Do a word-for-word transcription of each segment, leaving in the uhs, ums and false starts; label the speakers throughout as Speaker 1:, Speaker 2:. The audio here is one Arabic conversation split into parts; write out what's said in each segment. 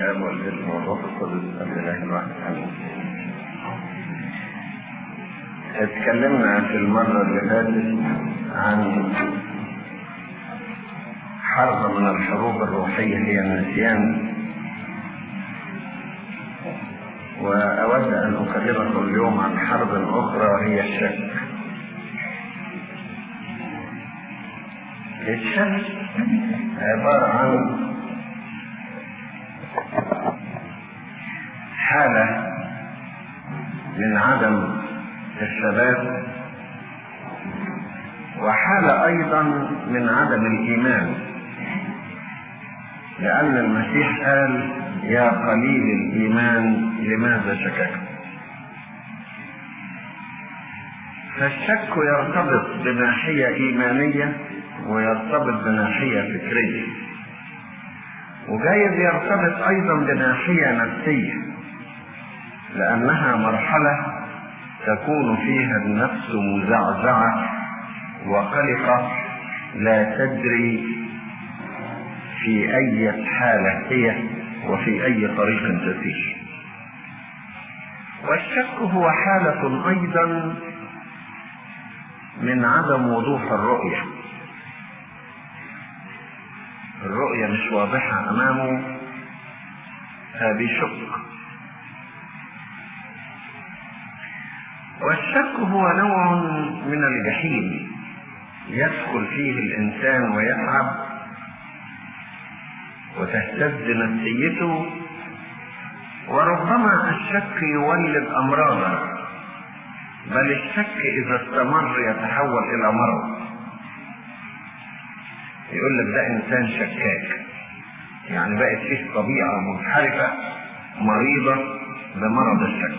Speaker 1: الآب والابن والروح القدس الإله الواحد آمين. اتكلمنا في المرة اللي فاتت عن حرب من الحروب الروحية هي النسيان، وأود أن أكلمكم اليوم عن حرب أخرى وهي الشك. الشك عبارة عن حالة من عدم الثبات، وحالة أيضا من عدم الإيمان، لأن المسيح قال: يا قليل الإيمان لماذا شككت؟ فالشك يرتبط بناحية إيمانية ويرتبط بناحية فكرية، وجايز يرتبط أيضا بناحية نفسية، لأنها مرحلة تكون فيها النفس مزعزعة وقلقة، لا تدري في أي حالة هي وفي أي طريق تسير. والشك هو حالة أيضا من عدم وضوح الرؤية. الرؤية مش واضحة أمامه فبيشك. والشك هو نوع من الجحيم يدخل فيه الإنسان ويتعب وتهتز نفسيته، وربما الشك يولد أمراضا، بل الشك إذا استمر يتحول إلى مرض. يقول لك ده إنسان شكاك، يعني بقت فيه طبيعة منحرفة مريضة بمرض الشك،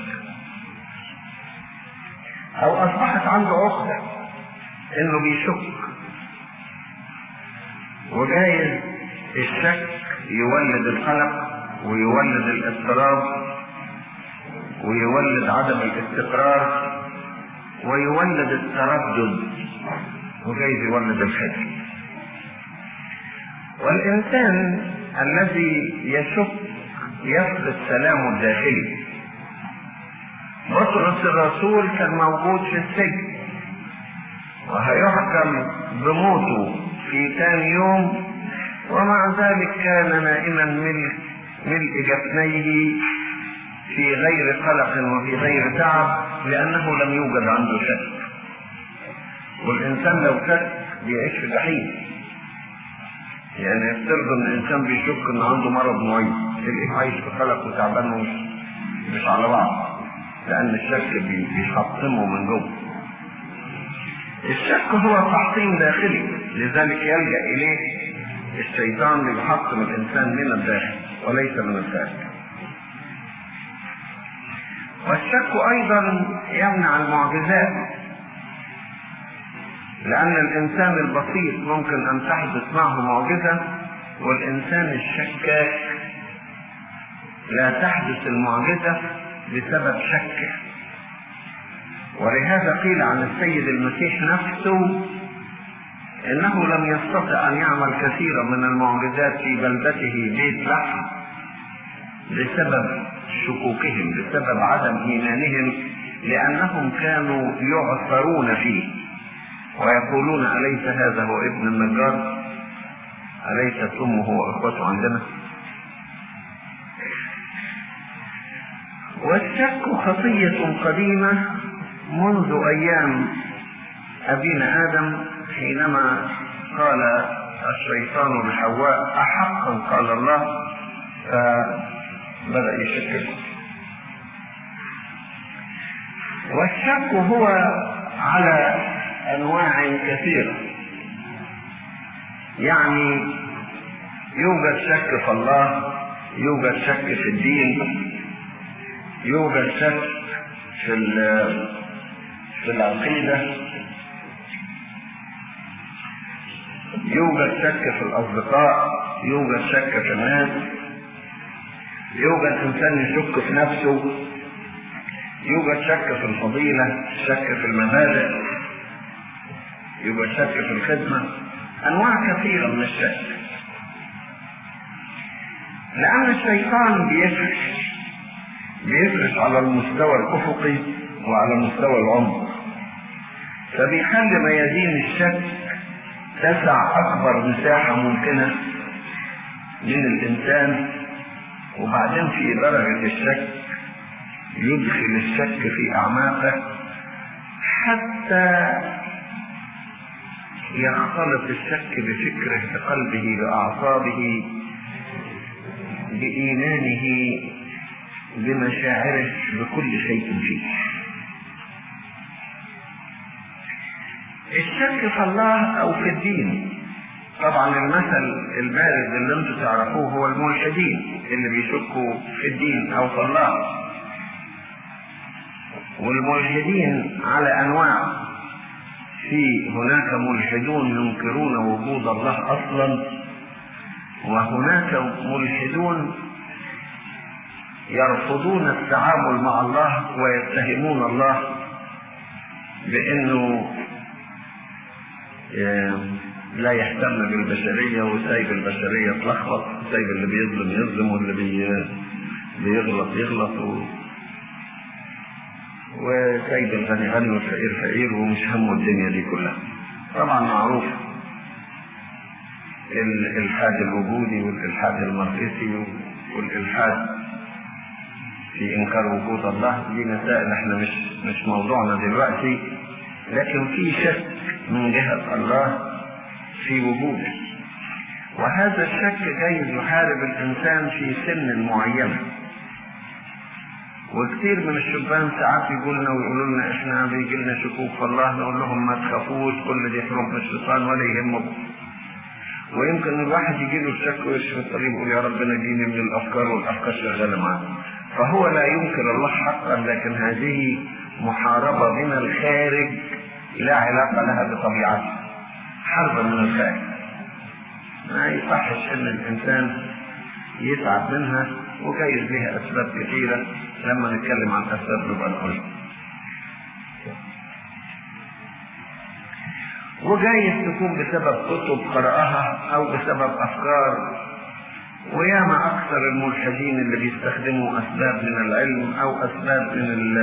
Speaker 1: أو أصبحت عنده عقدة إنه بيشك. وجايز الشك يولد القلق ويولد الاضطراب ويولد عدم الاستقرار ويولد التردد، وجايز يولد الخجل. والإنسان الذي يشك يفقد سلامه الداخلي. بطرس الرسول كان موجود في السجن وهيحكم بموته في ثاني يوم، ومع ذلك كان نائما ملء ملء جفنيه في غير قلق وفي غير تعب، لأنه لم يوجد عنده شك. والإنسان لو شك بيعيش في جحيم. يعني يفترض ان الانسان بيشك ان عنده مرض معين، تلاقيه عايش في قلق وتعبان ومش مش على بعض، لان الشك بيحطمه من جوه. الشك هو تحطيم داخلي، لذلك يلجأ اليه الشيطان ليحطم الانسان من الداخل وليس من الخارج. والشك ايضا يمنع المعجزات، لأن الإنسان البسيط ممكن أن تحدث معه معجزة، والإنسان الشكاك لا تحدث المعجزة بسبب شكه. ولهذا قيل عن السيد المسيح نفسه إنه لم يستطع أن يعمل كثيرا من المعجزات في بلدته بيت لحم بسبب شكوكهم، بسبب عدم إيمانهم، لأنهم كانوا يعثرون فيه ويقولون: أليس هذا هو ابن النجار؟ أليست أمه وأخوته عندنا؟ والشك خطية قديمة منذ أيام أبينا آدم، حينما قال الشيطان لحواء: أحقا قال الله؟ فبدأ يشكك. والشك هو على أنواع كثيرة، يعني يوجد شك في الله، يوجد شك في الدين، يوجد شك في في العقيدة، يوجد شك في الأصدقاء، يوجد شك في الناس، يوجد إنسان يشك في نفسه، يوجد شك في الفضيلة، شك في المبادئ، يوجد شك في الخدمة. أنواع كثيرة من الشك. لأن الشيطان بيفرش بيفرش على المستوى الأفقي وعلى مستوى العمق، فبيخلي ميادين الشك تسع أكبر مساحة ممكنة من الإنسان، وبعدين في درجة الشك يدخل الشك في أعماقه حتى يختلط الشك بفكره، بقلبه، بأعصابه، بإيمانه، بمشاعره، بكل شيء فيه. الشك في الله أو في الدين. طبعا المثل البارز اللي انتم تعرفوه هو الملحدين اللي بيشكوا في الدين أو في الله، والملحدين على أنواع. في هناك ملحدون ينكرون وجود الله أصلا، وهناك ملحدون يرفضون التعامل مع الله ويتهمون الله بأنه لا يهتم بالبشرية وسايب البشرية تلخبط، سايب اللي بيظلم يظلم واللي بي... بيغلط يغلط و... وسايب الغني غني والفقير فقير ومش همه الدنيا دي كلها. طبعا معروف الإلحاد الوجودي والإلحاد الماركسي والإلحاد في إنكار وجود الله، دي مسائل احنا مش مش موضوعنا دلوقتي، لكن في شك من جهة الله في وجوده، وهذا الشك جايز يحارب الإنسان في سن معينة. وكثير من الشبان ساعات يقولنا ويقولوا لنا احنا بيجي لنا شكوك في الله، نقول لهم ما تخافوش، كل دي حروب من الشيطان ولا يهمكم. ويمكن الواحد يجي له الشك ويشفي الطريق ويقول يا رب نجيني من الافكار والافكار شغاله معاه. فهو لا ينكر الله حقا، لكن هذه محاربه من الخارج لا علاقه لها بطبيعته، حرب من الخارج ما يصحش ان الانسان يتعب منها، وجايز لها اسباب كثيره لما نتكلم عن اسباب نبقى نقولها. وجايز تكون بسبب كتب قرأها او بسبب افكار، وياما اكثر الملحدين اللي بيستخدموا اسباب من العلم او اسباب من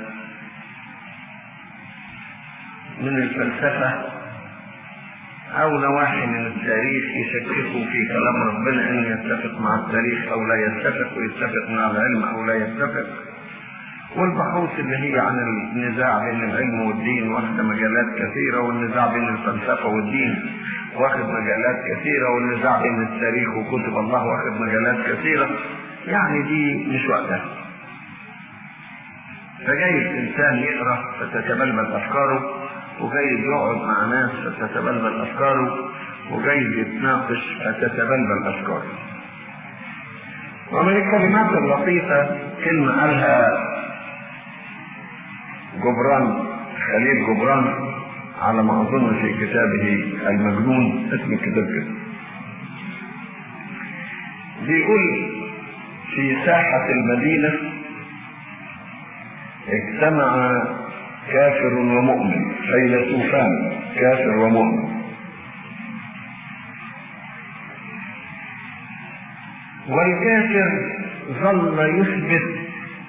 Speaker 1: من الفلسفه او نواحي من التاريخ يشككوا في كلام ربنا ان يتفق مع التاريخ او لا يتفق، ويتفق مع العلم او لا يتفق. والبحوث اللي هي عن النزاع بين العلم والدين واخد مجالات كثيرة، والنزاع بين الفلسفة والدين واخد مجالات كثيرة، والنزاع بين التاريخ وكتب الله واخد مجالات كثيرة. يعني دي مش وقتها. فجايز انسان يقرأ فتتبلبل افكاره، وجايز يقعد مع ناس فتتبلبل افكاره، وجايز يتناقش فتتبلبل افكاره. ومن الكلمات اللطيفة كلمة قالها جبران، خليل جبران، على ما اظن في كتابه المجنون، اسم الكتاب كده، بيقول في ساحة المدينة اجتمع كافر ومؤمن، فيلسوفان كافر ومؤمن، والكافر ظل يثبت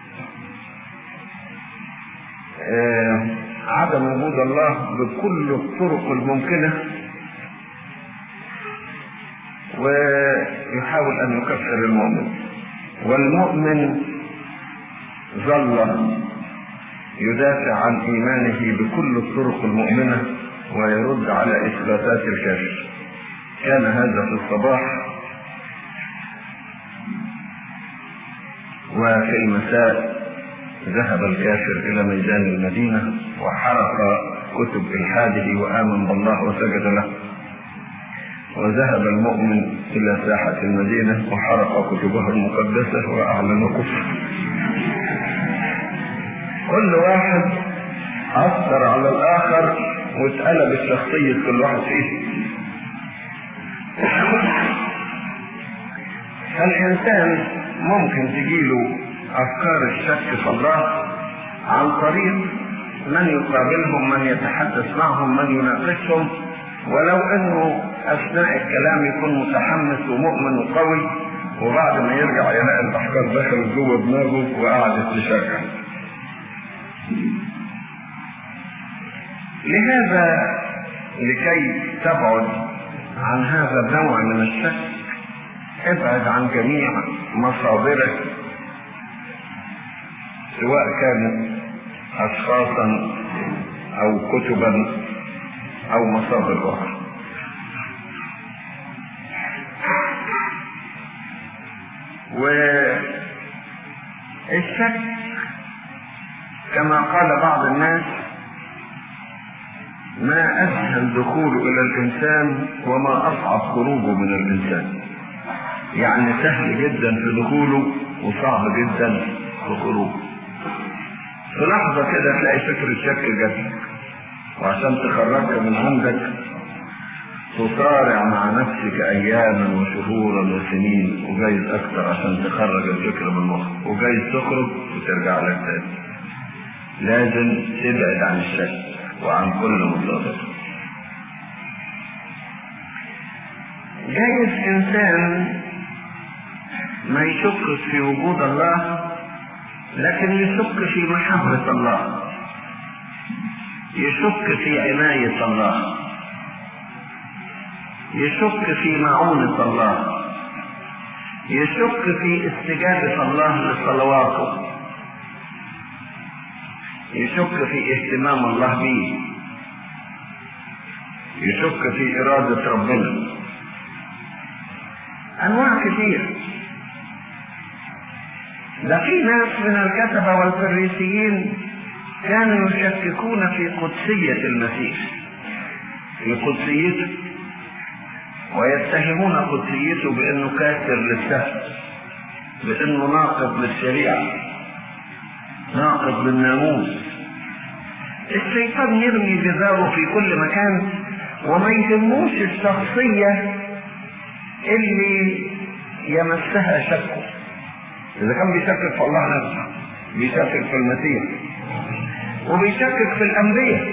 Speaker 1: آه عدم وجود الله بكل الطرق الممكنة، ويحاول أن يكفر المؤمن. والمؤمن ظل يدافع عن إيمانه بكل الطرق المؤمنة ويرد على إثباتات الكافر. كان هذا في الصباح، وفي المساء ذهب الكافر إلى ميدان المدينة وحرق كتب إلحاده وآمن بالله وسجد له، وذهب المؤمن إلى ساحة المدينة وحرق كتبه المقدسة وأعلن كفر. كل واحد أثر على الآخر واتقلب الشخصية كل واحد فيه. فالإنسان ممكن تجيله أفكار الشك في الله عن طريق من يقابلهم، من يتحدث معهم، من يناقشهم، ولو أنه أثناء الكلام يكون متحمس ومؤمن وقوي،
Speaker 2: وبعد ما يرجع يلاقي الافكار دخلت جوه دماغه وقعدت تشغل.
Speaker 1: لهذا لكي تبعد عن هذا النوع من الشك ابعد عن جميع مصادره، سواء كانت اشخاصا او كتبا او مصادر اخرى. والشك كما قال بعض الناس ما اسهل دخوله الى الانسان وما اصعب خروجه من الانسان. يعني سهل جدا في دخوله وصعب جدا في خروجه. في لحظة كده تلاقي فكر الشك جاتك، وعشان تخرجك من عندك تصارع مع نفسك اياما وشهورا وسنين وجايز اكتر عشان تخرج الفكر من مخك، وجايز تخرج وترجع لك تاني. لازم تبعد عن الشك وعن كل مصادر. جايز انسان ما يشك في وجود الله لكن يشك في محبة الله، يشك في عناية الله، يشك في معونة الله، يشك في استجابة الله لصلواته، يشك في اهتمام الله به، يشك في إرادة ربنا. أنواع كثير. ده في ناس من الكتبة والفريسيين كانوا يشككون في قدسية المسيح، في قدسيته، ويتهمون قدسيته بأنه كاسر للسهل، بأنه ناقض للشريعة، ناقض للناموس. الشيطان يرمي جزاؤه في كل مكان وما يهموش الشخصية اللي يمسها شكه. إذا كان بيشكك في الله نفسه، بيشكك في المسيح، وبيشكك في الأنبياء.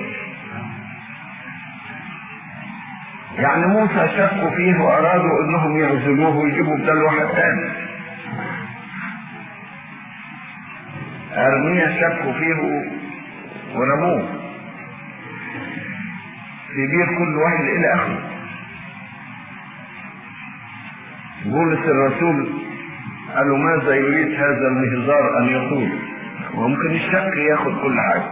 Speaker 1: يعني موسى شكوا فيه وأرادوا أنهم يعزلوه ويجيبوا بدل واحد تاني. أرميا شكوا فيه ورموه في بير كل واحد إلى آخره. بولس الرسول قالوا ماذا يريد هذا المهزار أن يقول؟ وممكن الشك ياخد كل حاجة.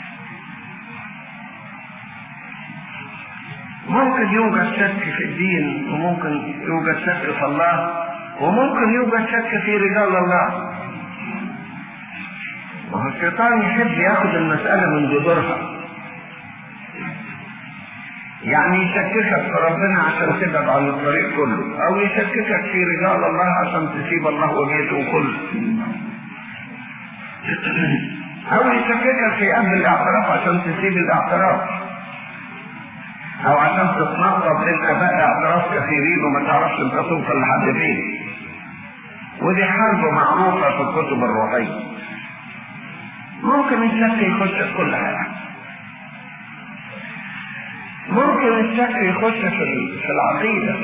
Speaker 1: ممكن يوجد شك في الدين، وممكن يوجد شك في الله، وممكن يوجد شك في رجال الله. والشيطان يحب ياخد المسألة من جذورها، يعني يشككك في ربنا عشان تبعد عن الطريق كله، او يشككك في رجال الله عشان تسيب الله وبيته كله، او يشككك في قبل الاعتراف عشان تسيب الاعتراف، او عشان تتنقض من اباء اعتراف كثيرين وما تعرفش انت توصل لحد فين. ودي حرب معروفة في الكتب الروحية. ممكن الشك يخش في كل حاجة. ممكن الشك يخش في في العقيدة.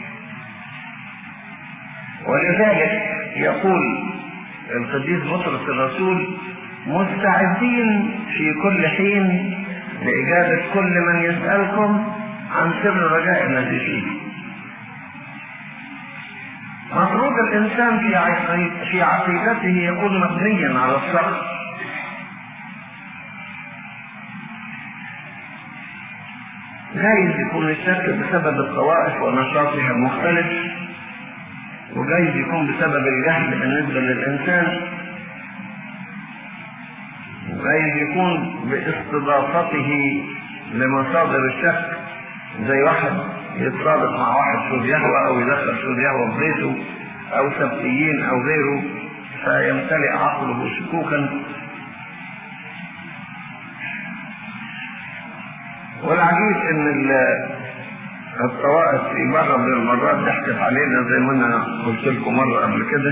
Speaker 1: ولذلك يقول القديس بطرس الرسول مستعدين في كل حين لإجابة كل من يسألكم عن سر رجاء الذي فيه. مفروض الإنسان في في عقيدته يكون مبنيا على الصبر. جايز يكون الشك بسبب الطوائف ونشاطها المختلف، وجايز يكون بسبب الجهل بالنسبة للإنسان، وجايز يكون باستضافته لمصادر الشك، زي واحد يتصادق مع واحد شوز يهوى او يدخل شوز يهوى في بيته، او سبتيين او غيره، فيمتلئ عقله شكوكا. والعجيب ان الطوائف في مرة من المرات ضحكت علينا، زي ما انا قلت لكم مرة قبل كده.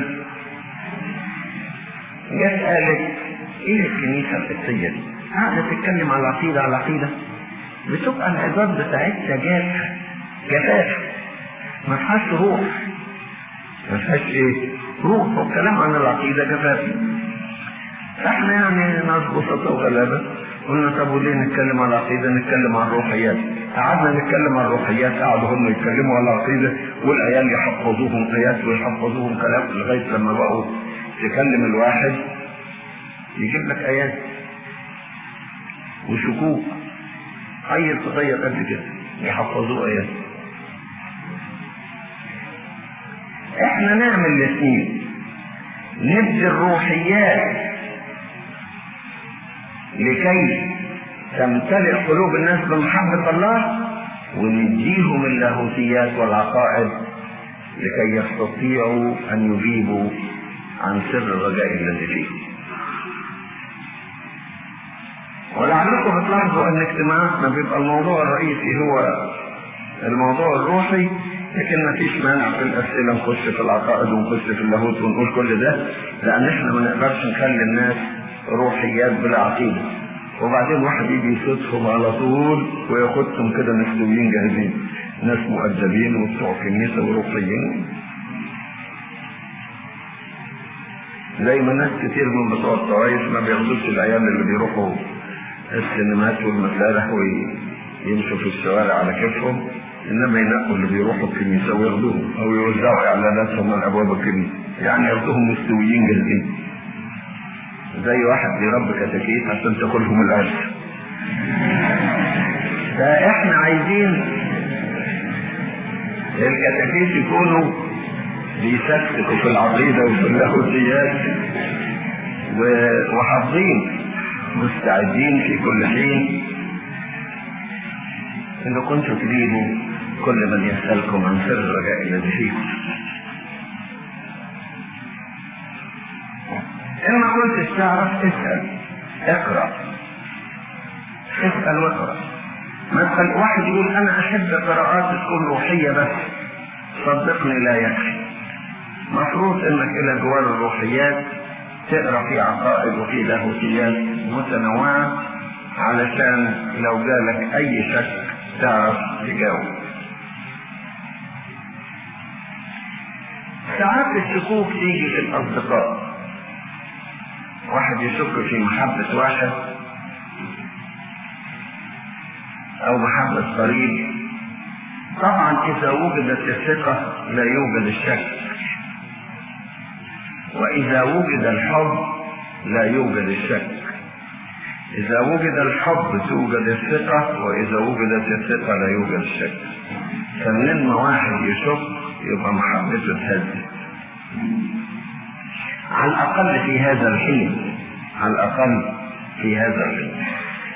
Speaker 1: جت قالت ايه الكنيسة القبطية دي؟ قاعدة تتكلم على العقيدة على العقيدة، بتبقى العظات بتاعتها جاف جفاف ما فيهاش روح. ما فيهاش ايه روح، والكلام عن العقيده كفايه. احنا يعني ناس بسطة وغلابه قلنا طب وليه نتكلم عن العقيده؟ نتكلم عن الروحيات. قعدنا نتكلم عن الروحيات، قعدوا هم يتكلموا عن العقيده والعيال يحفظوهم ايات ويحفظوهم كلام لغايه لما بقوا تكلم الواحد يجيب لك ايات وشكوك. عيل صغير قد كده يحفظوه ايات. احنا نعمل الاثنين، ندي الروحيات لكي تمتلئ قلوب الناس بمحبة الله، ونديهم اللاهوتيات والعقائد لكي يستطيعوا ان يجيبوا عن سر الرجاء الذي فيهم. ولعلكم بتلاحظوا ان اجتماعاتنا بيبقى الموضوع الرئيسي هو الموضوع الروحي، لكن ما فيش مانع في الاسئله نخش في العقائد ونخش في اللاهوت ونقول كل ده، لان احنا ما نقدرش نخلي الناس روحيات بلا عقيده. وبعدين واحد يجي يصدهم على طول وياخدهم كده مستويين جاهزين، ناس مؤدبين وبتوع كنيسه وروحيين، زي ما ناس كتير من بتوع الطوائف ما بياخدوش العيال اللي بيروحوا السينمات والمسارح ويمشوا في الشوارع على كيفهم، انما ينقوا اللي بيروحوا الكنيسه وياخدوهم او يوزعوا اعلاناتهم من ابواب الكنيسه، يعني ياخدوهم مستويين جاهزين، زي واحد بيربي كتاكيت عشان تاكلهم الارض. فاحنا عايزين الكتاكيت يكونوا بيسكتوا في العقيده وفي اللاهوتيات وحافظين مستعدين في كل حين إذا كنتم تريدوا كل من يسألكم عن سر الرجاء الذي فيكم. إن ما كنتش تعرف اسأل، اقرأ، اسأل واقرأ. مثلا واحد يقول أنا أحب قراءات تكون روحية بس، صدقني لا يكفي. مفروض إنك إلى جوار الروحيات تقرأ في عقائد وفي لاهوتيات متنوعة، علشان لو جالك أي شك تعرف تجاوب. ساعات الشكوك تيجي في الأصدقاء، واحد يشك في محبة واحد أو محبة قريب. طبعا إذا وجدت الثقة لا يوجد الشك، وإذا وجد الحب لا يوجد الشك. إذا وجد الحب توجد الثقة، وإذا وجدت الثقة لا يوجد الشك. فلما واحد يشك يبقى محبته تهدد، على الأقل في هذا الحين، على الأقل في هذا الحين.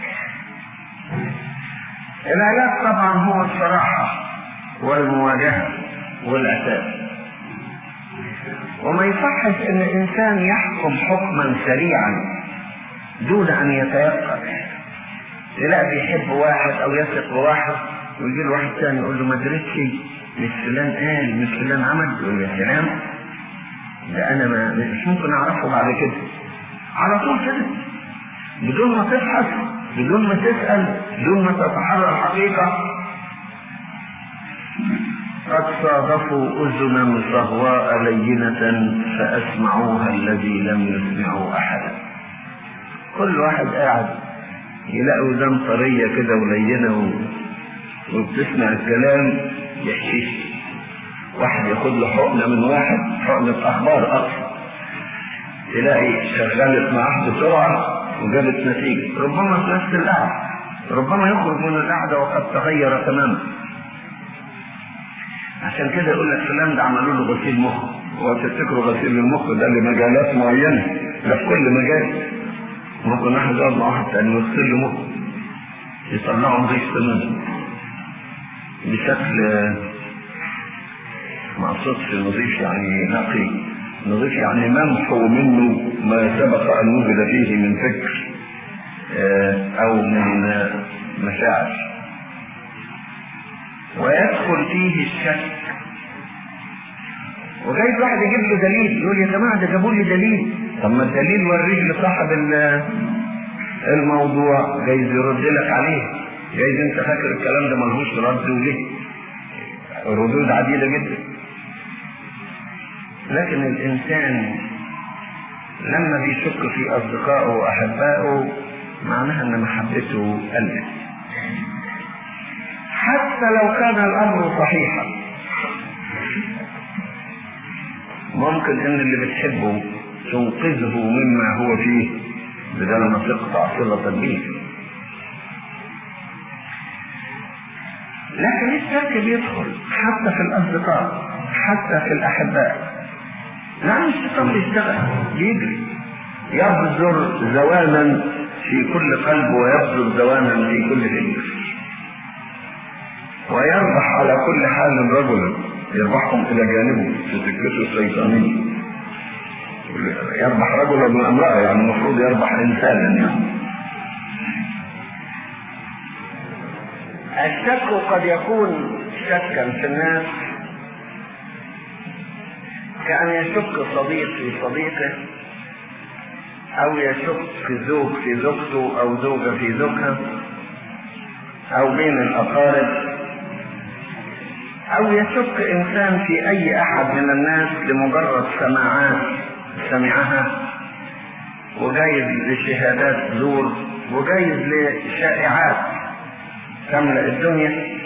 Speaker 1: العلاج طبعا هو الصراحة والمواجهة والعتاب، وما يصحش ان الانسان يحكم حكما سريعا دون ان يتيقظ. تلاقي بيحب واحد او يثق بواحد ويجي له واحد ثاني يقول له ما درتش مش فلان قال مش فلان عمل، يقول له يا سلام ده انا ما مش ممكن اعرفه بعد كده. على طول كده بدون ما تبحث، بدون ما تسأل، بدون ما تتحرى الحقيقة. قد صادفوا أذنا صهواء لينة فأسمعوها الذي لم يسمعوا أحدا. كل واحد قاعد يلاقي ودان طرية كده ولينة وبتسمع الكلام يحشيش. واحد ياخد له حقنة من واحد، حقنة أخبار أصلا، تلاقي شغلت معاه بسرعة وجابت نتيجة، ربما في نفس القعدة، ربما يخرج من القعدة وقد تغير تماما. عشان كده يقول لك فلان ده عملوا له غسيل مخ. وتفتكروا غسيل المخ ده لمجالات معينة، لا في كل مجال. ممكن واحد يقعد مع واحد تاني ويغسل له مخ يطلعه نظيف تماما بشكل ما اقصدش نظيف يعني نقي، نظيف يعني ممحو منه ما سبق ان وجد فيه من فكر او من مشاعر، ويدخل فيه الشك. وجايز واحد يجيب له دليل يقول يا جماعه ده جابوا لي دليل. طب ما الدليل وريك لصاحب الموضوع، جايز يرد لك عليه. جايز انت فاكر الكلام ده ملهوش رد وليه ردود عديده جدا. لكن الإنسان لما بيشك في أصدقائه وأحبائه معناها أن محبته قلت، حتى لو كان الأمر صحيحا. ممكن أن اللي بتحبه تنقذه مما هو فيه بدل ما تقطع صلة به. لكن الشك بيدخل حتى في الأصدقاء، حتى في الأحباء. لأن الشيطان بيشتغل، يجري يبذر زوانا في كل قلب ويبذر زوانا في كل فكر، ويربح على كل حال رجلا يربحهم إلى جانبه في سكته الشيطانية. يربح رجلا من امرأة، يعني المفروض يربح إنسانا. يعني الشك قد يكون شكا في الناس، كأن يشك صديق في صديقه، أو يشك زوج في زوجته أو زوجة في زوجها، أو بين الأقارب، أو يشك إنسان في أي أحد من الناس لمجرد سماعات سمعها، وجايز لشهادات زور، وجايز لشائعات تملأ الدنيا،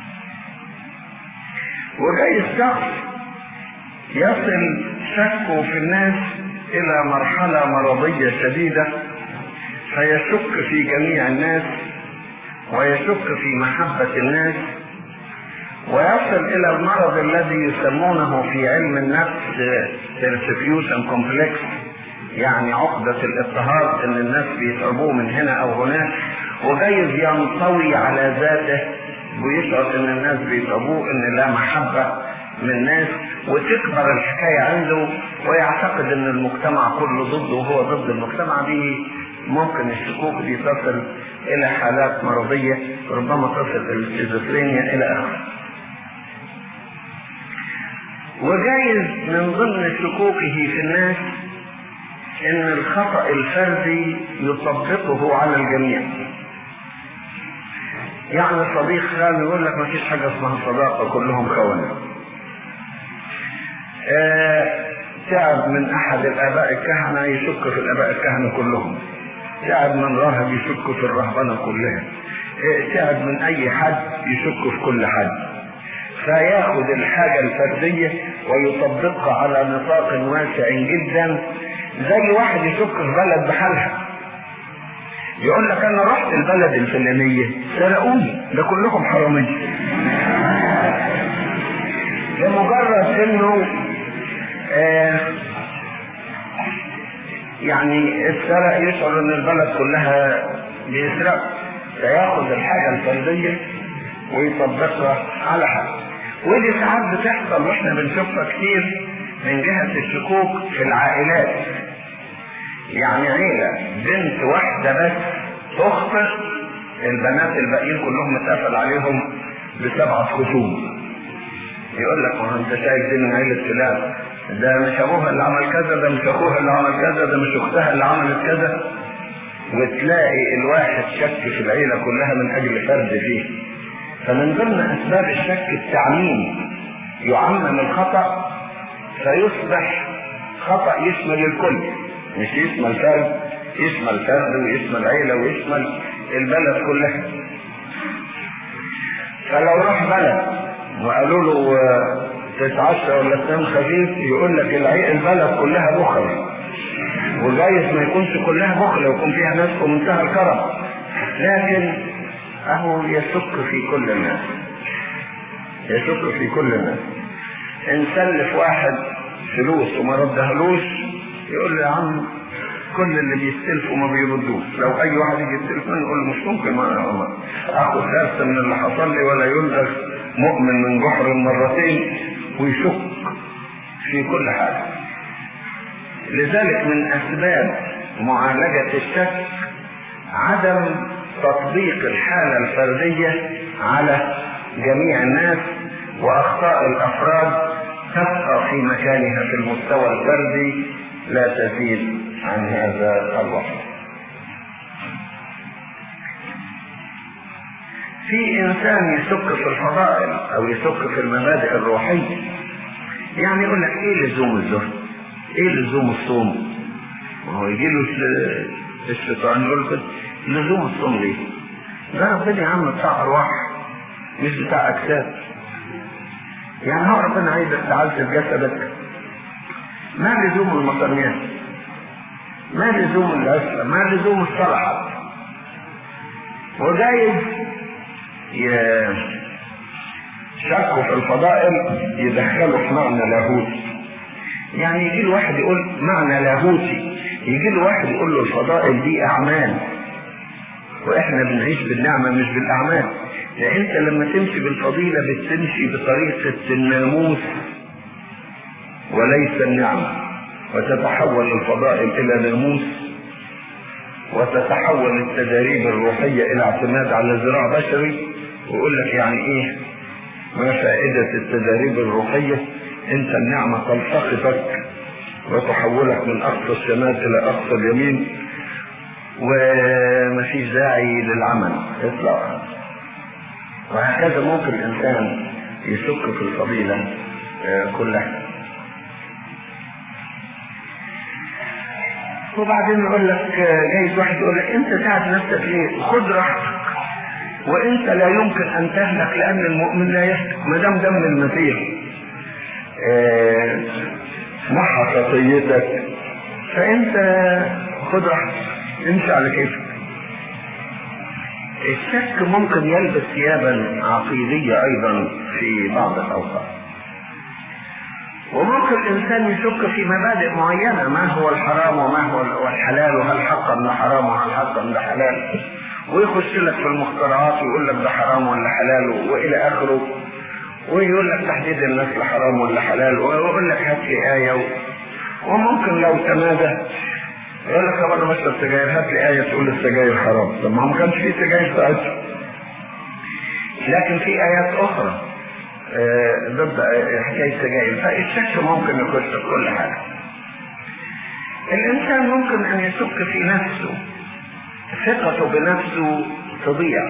Speaker 1: وجايز شخص يصل شكه في الناس إلى مرحلة مرضية شديدة فيشك في جميع الناس ويشك في محبة الناس، ويصل إلى المرض الذي يسمونه في علم النفس persecution complex، يعني عقدة الاضطهاد، ان الناس بيتعبوه من هنا او هناك، وجايز ينطوي على ذاته ويشعر ان الناس بيتعبوه، ان لا محبة من الناس، وتكبر الحكاية عنده ويعتقد ان المجتمع كله ضده وهو ضد المجتمع. دي ممكن الشكوك دي تصل الى حالات مرضية، ربما تصل الى الشيزوفرينيا الى اخره. وجايز من ضمن شكوكه في الناس ان الخطأ الفردي يطبقه على الجميع. يعني صديق خان يقول لك ما فيش حاجة اسمها صداقة، كلهم خونة. آه تعب من احد الاباء الكهنة يشك في الاباء الكهنة كلهم، تعب من راهب يشك في الرهبنة كلها، آه تعب من اي حد يشك في كل حد، فياخد الحاجة الفردية ويطبقها على نطاق واسع جدا. زي واحد يشك في بلد بحالها، يقول لك انا رحت البلد الفلانية سرقوني، ده كلهم حرامية، لمجرد انه آه يعني السرق يشعر ان البلد كلها بيسرق، فياخد الحاجة الفردية ويطبقها على حد. ودي ساعات بتحصل واحنا بنشوفها كتير من جهة الشكوك في العائلات. يعني عيلة بنت واحدة بس تخطئ، البنات الباقيين كلهم متقفل عليهم بسبعة خصوم. يقول لك ما انت شايف دي من عيلة فلان، ده مش ابوها اللي عمل كذا، ده مش اخوها اللي عمل كذا، ده مش اختها اللي عملت كذا. وتلاقي الواحد شك في العيلة كلها من اجل فرد فيه. فمن ضمن اسباب الشك التعميم، يعمم الخطأ فيصبح خطأ يشمل الكل، مش يشمل فرد، يشمل فرد ويشمل عيلة ويشمل البلد كلها. فلو راح بلد وقالوا له تتعشى ولا تنام خفيف، يقول لك البلد كلها بخل، وجايز ما يكونش كلها بخل ويكون فيها ناس في منتهى الكرم، لكن اهو يشك في كل الناس، يشك في كل الناس. ان سلف واحد فلوس وما ردهلوش يقول له يا عم كل اللي بيستلفوا ما بيردوش، لو اي واحد يجي يستلفني يقول له مش ممكن ما اخد درس من اللي حصل لي، ولا يلدغ مؤمن من جحر مرتين، ويشك في كل حاجة. لذلك من اسباب معالجة الشك عدم تطبيق الحالة الفردية على جميع الناس، واخطاء الافراد تبقى في مكانها في المستوى الفردي لا تزيد عن هذا الوقت. في انسان يشك في الفضائل او يشك في المبادئ الروحية، يعني يقول لك ايه لزوم الزهد؟ ايه لزوم الصوم؟ ما هو يجي له الشيطان يقول كده لزوم الصوم ليه؟ ده ربنا يا عم بتاع ارواح مش بتاع اجساد. يعني هو ربنا عايزك تعذب جسدك. ما لزوم المصنيات؟ ما لزوم العشرة؟ ما لزوم الصلحة؟ وجايز شكوا في الفضائل يدخلوا في معنى لاهوتي. يعني يجي له واحد يقول معنى لاهوتي، يجي له واحد يقول له الفضائل دي اعمال، واحنا بنعيش بالنعمة مش بالاعمال. لان انت لما تمشي بالفضيلة بتمشي بطريقة الناموس وليس النعمة، وتتحول الفضائل الى ناموس، وتتحول التداريب الروحية الى اعتماد على ذراع بشري. ويقول لك يعني ايه ما فائدة التداريب الروحية؟ انت النعمة تلتقطك وتحولك من اقصى الشمال الى اقصى اليمين، ومفيش داعي للعمل اطلاقا. وهكذا ممكن الانسان يشك في الفضيلة كلها. وبعدين يقول لك جايز واحد يقول لك انت تعب نفسك ليه؟ خد راحتك، وانت لا يمكن ان تهلك لان المؤمن لا يهلك ما دام دم المسيح اه محى خطيتك، فانت خد راحتك امشي على كيفك. الشك ممكن يلبس ثيابا عقيدية ايضا في بعض الاوقات، وممكن الانسان يشك في مبادئ معينة، ما هو الحرام وما هو الحلال، وهل حقا ده حرام وهل حقا ده حلال، ويخش لك في المخترعات ويقول لك ده حرام ولا حلال والى اخره، ويقول لك تحديد النسل حرام ولا حلال، ويقول لك هات لي آية. وممكن لو تمادى يقول لك طب انا بشرب سجاير، هات لي آية تقول السجاير حرام. طب ما كانش في سجاير ساعتها، لكن في آيات أخرى ضد حكاية السجاير. فالشك ممكن يخش في كل حاجة. الإنسان ممكن أن يشك في نفسه، ثقته بنفسه تضيع.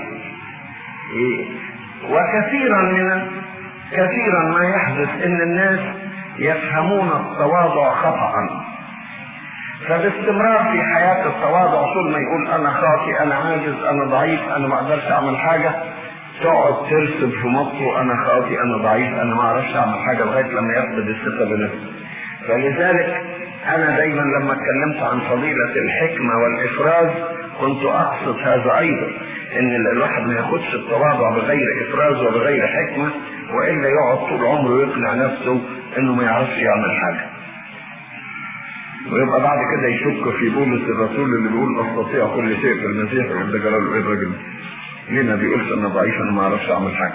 Speaker 1: وكثيرا من كثيرا ما يحدث ان الناس يفهمون التواضع خطأ، فباستمرار في حياة التواضع طول ما يقول انا خاطئ، انا عاجز، انا ضعيف، انا ما اقدرش اعمل حاجة، تقعد ترسب في مخه انا خاطئ، انا ضعيف، انا ما اعرفش اعمل حاجة، لغاية لما يفقد الثقة بنفسه. فلذلك انا دايما لما اتكلمت عن فضيلة الحكمة والافراز كنت اقصد هذا ايضا، ان الواحد ما ياخدش التواضع بغير افراز وبغير حكمة، والا يقعد طول عمره يقنع نفسه انه ما يعرفش يعمل حاجة، ويبقى بعد كده يشك في بولس الرسول اللي بيقول استطيع كل شيء في المسيح عند جلاله. ايه الراجل ليه ما بيقولش انا ضعيف، انا ما اعرفش اعمل حاجة؟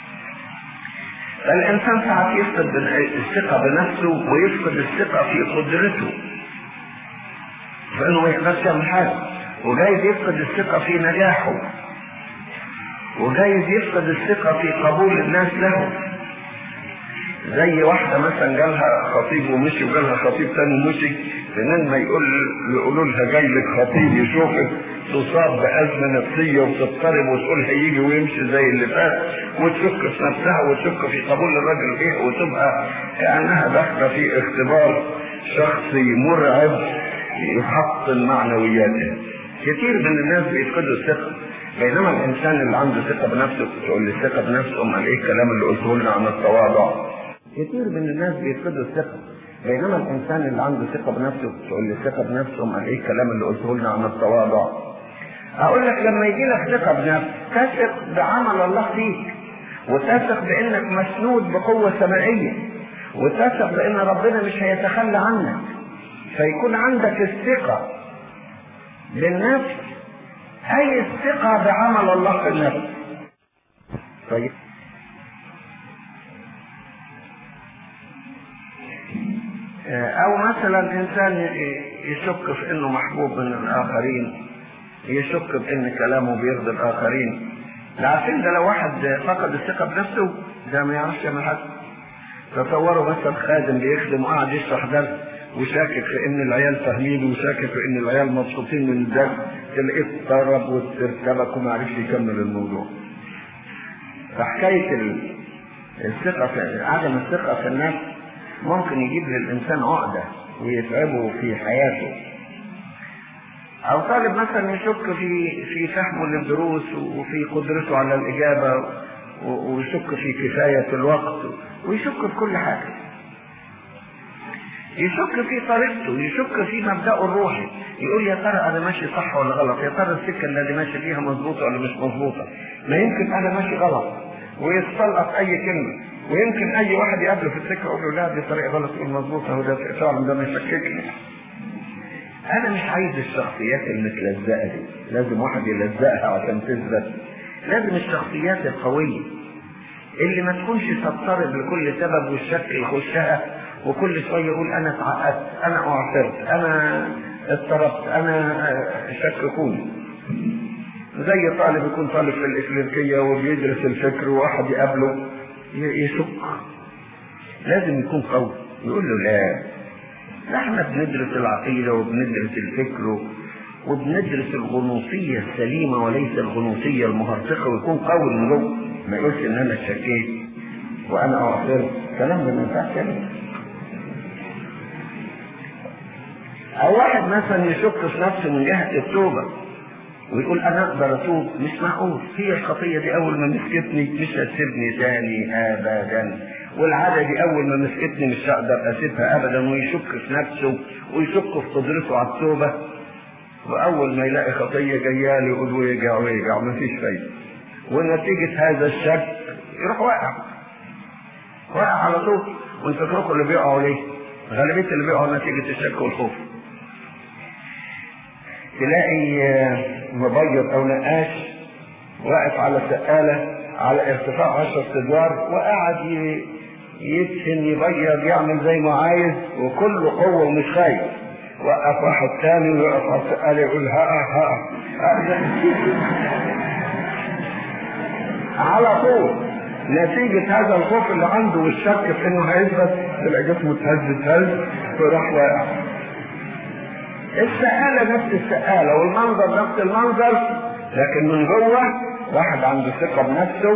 Speaker 1: فالانسان ساعات يفقد الثقة بنفسه ويفقد الثقة في قدرته، فانه ما يقدرش يعمل حاجة، وجايز يفقد الثقة في نجاحه، وجايز يفقد الثقة في قبول الناس له. زي واحدة مثلا جالها خطيب ومشي، وجالها خطيب تاني ومشي، لأن ما يقول يقولوا لها جاي لك خطيب يشوفك تصاب بأزمة نفسية وتضطرب وتقول هيجي ويمشي زي اللي فات، وتشك في نفسها وتشك في قبول الراجل ايه، وتبقى كأنها داخلة في اختبار شخصي مرعب يحطم معنوياتها. كتير من الناس بيفقدوا الثقة، بينما الانسان اللي عنده ثقة بنفسه، تقول لي الثقة بنفسه امال ايه الكلام اللي قلته لنا عن التواضع؟ كتير من الناس بيفقدوا الثقة، بينما الانسان اللي عنده ثقة بنفسه، تقول لي الثقة بنفسه امال ايه الكلام اللي قلته لنا عن التواضع؟ اقول لك لما يجي لك ثقة بنفسك تثق بعمل الله فيك، وتثق بانك مسنود بقوة سمائية، وتثق بان ربنا مش هيتخلى عنك، فيكون عندك الثقة بالنفس اي الثقة بعمل الله في النفس. طيب او مثلا انسان يشك في انه محبوب من الاخرين، يشك بان كلامه بيرضي الاخرين. عارفين ده لو واحد فقد الثقة بنفسه ده ما يعرفش يعمل حاجة. تصوروا مثلا خادم بيخدم وقاعد يشرح درس وشاكك في ان العيال فاهمين، وشاكك في ان العيال مبسوطين من الدرس، تلاقيه اتطرب واتركبك وما عرفش يكمل الموضوع. فحكاية الثقة في عدم الثقة في النفس ممكن يجيب للإنسان عقدة ويتعبه في حياته. أو طالب مثلا يشك في في فهمه للدروس وفي قدرته على الإجابة ويشك في كفاية الوقت ويشك في كل حاجة. يشك في طريقته، يشك في مبدأه الروحي، يقول يا ترى أنا ماشي صح ولا غلط، يا ترى السكة اللي ماشي فيها مظبوطة ولا مش مظبوطة، ما يمكن أنا ماشي غلط، ويتسلط أي كلمة، ويمكن أي واحد يقابله في السكة يقول له لا دي طريقة غلط، يقول مظبوطة، وده فعلا ده مشككني. أنا مش عايز الشخصيات المتلزقة دي، لازم واحد يلزقها عشان تثبت. لازم الشخصيات القوية اللي ما تكونش تضطرب لكل سبب والشك يخشها وكل شوية يقول أنا اتعقدت، أنا أعثرت، أنا اضطربت، أنا شككوني. زي طالب يكون طالب في الإكليريكية وبيدرس الفكر وواحد يقابله يشك، لازم يكون قوي، يقول له لا، احنا بندرس العقيدة وبندرس الفكر وبندرس الغنوصية السليمة وليس الغنوصية المهرطقة، ويكون قوي من جوه، ما يقولش ان انا شكيت وانا اعثرت، كلام ده ما ينفعش كده. او واحد مثلا يشك في نفسه من جهة التوبة ويقول انا اقدر اتوب، مش معقول، هي الخطية دي اول ما مسكتني مش هتسيبني تاني ابدا، والعادة دي اول ما مسكتني مش هقدر اسيبها ابدا، ويشك في نفسه ويشك في قدرته على التوبة، واول ما يلاقي خطية جاياله يقول ويرجع ويرجع مفيش فايدة، ونتيجة هذا الشك يروح واقع واقع على طول. وانت تتركوا اللي بيقعوا ليه؟ غالبية اللي بيقعوا نتيجة الشك والخوف. تلاقي مبيض او نقاش واقف على سقالة على ارتفاع عشر ادوار وقاعد يدهن يبيض يعمل زي ما عايز وكل قوة ومش خايف، وقف واحد ثاني ويقف على السقالة يقول ها ها على طول. نتيجة هذا الخوف اللي عنده والشك في انه هيثبت تلاقي جسمه اتهز اتهز وراح واقع. السقالة نفس السقالة والمنظر نفس المنظر، لكن من جوه واحد عنده ثقة بنفسه